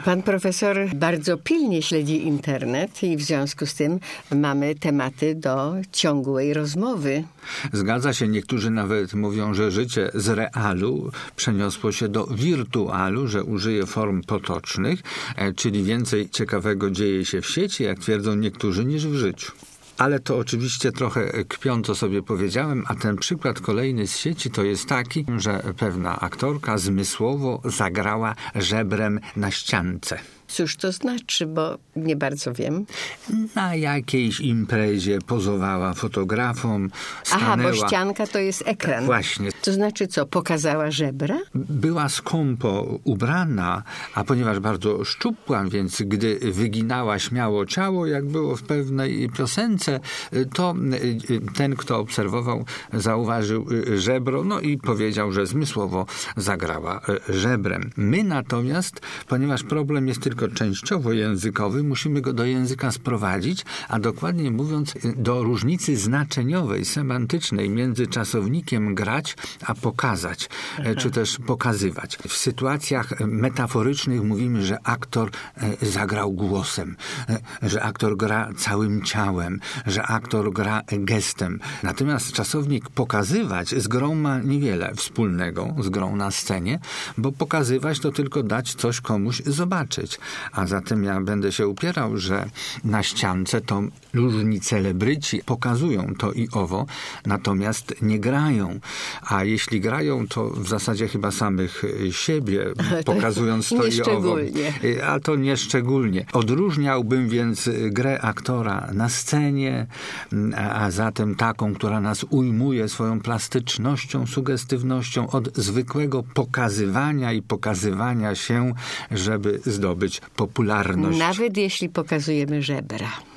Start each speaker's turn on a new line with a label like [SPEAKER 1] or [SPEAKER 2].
[SPEAKER 1] Pan profesor bardzo pilnie śledzi internet i w związku z tym mamy tematy do ciągłej rozmowy.
[SPEAKER 2] Zgadza się, niektórzy nawet mówią, że życie z realu przeniosło się do wirtualu, że użyje form potocznych, czyli więcej ciekawego dzieje się w sieci, jak twierdzą niektórzy, niż w życiu. Ale to oczywiście trochę kpiąco sobie powiedziałem, a ten przykład kolejny z sieci to jest taki, że pewna aktorka zmysłowo zagrała żebrem na ściance.
[SPEAKER 1] Cóż to znaczy, bo nie bardzo wiem.
[SPEAKER 2] Na jakiejś imprezie pozowała fotografom, stanęła...
[SPEAKER 1] Aha, bo ścianka to jest ekran.
[SPEAKER 2] Właśnie.
[SPEAKER 1] To znaczy co, pokazała żebra?
[SPEAKER 2] Była skąpo ubrana, a ponieważ bardzo szczupła, więc gdy wyginała śmiało ciało, jak było w pewnej piosence, to ten, kto obserwował, zauważył żebro, no i powiedział, że zmysłowo zagrała żebrem. My natomiast, ponieważ problem jest tylko częściowo językowy, musimy go do języka sprowadzić, a dokładnie mówiąc do różnicy znaczeniowej, semantycznej między czasownikiem grać, a pokazać, czy też pokazywać. W sytuacjach metaforycznych mówimy, że aktor zagrał głosem, że aktor gra całym ciałem, że aktor gra gestem. Natomiast czasownik pokazywać z grą ma niewiele wspólnego z grą na scenie, bo pokazywać to tylko dać coś komuś zobaczyć. A zatem ja będę się upierał, że na ściance to różni celebryci pokazują to i owo, natomiast nie grają. A jeśli grają, to w zasadzie chyba samych siebie, pokazując to i owo. A to nie szczególnie. Odróżniałbym więc grę aktora na scenie, a zatem taką, która nas ujmuje swoją plastycznością, sugestywnością, od zwykłego pokazywania i pokazywania się, żeby zdobyć popularność.
[SPEAKER 1] Nawet jeśli pokazujemy żebra.